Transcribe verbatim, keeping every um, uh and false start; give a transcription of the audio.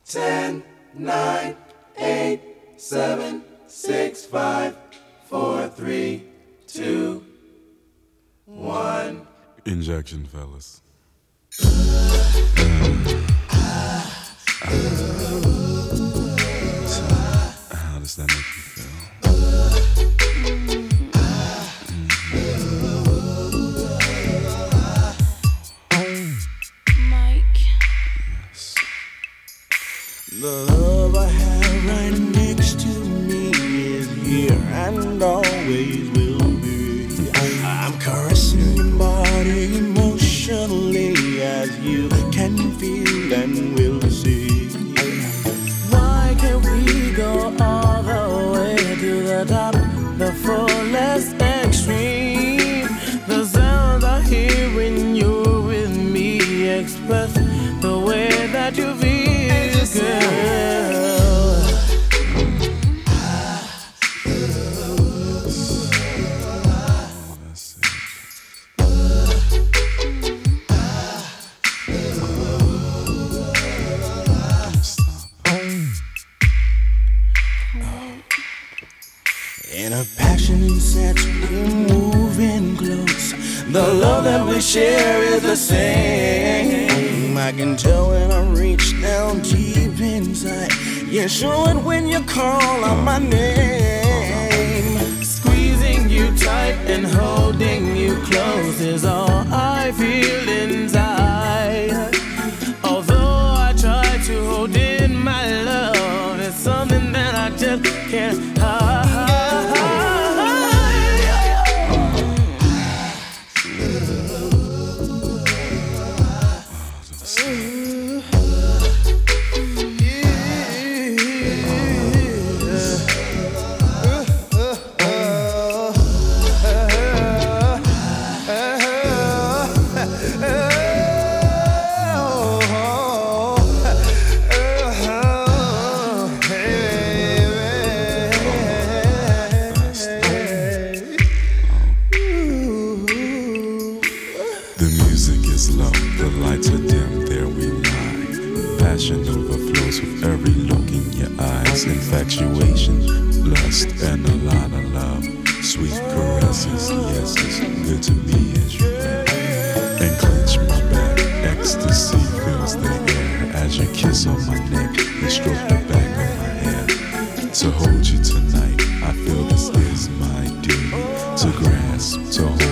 ten, nine, eight, seven, six, five, four, three, two, one. Injection, fellas. How does that make you feel? Mike. Yes. The love I have right next to me is here and always will be. I'm caressing your body emotionally as you can feel and will see. Why can't we go all the way to the top, the fullest extreme? The sounds I hear when you're with me express the way that you feel, girl. In a passionate sense, we're moving close. The love that we share is the same. I can tell when I reach down deep inside. You show it when you call out my name. Squeezing you tight and holding you close is all I feel inside. Although I try to hold in my love, it's something that I just can't hide. Infatuation, lust, and a lot of love. Sweet caresses, yes, it's good to me as you are. And clench my back, ecstasy fills the air as you kiss on my neck and stroke the back of my hair. To hold you tonight, I feel this is my duty. To grasp, to hold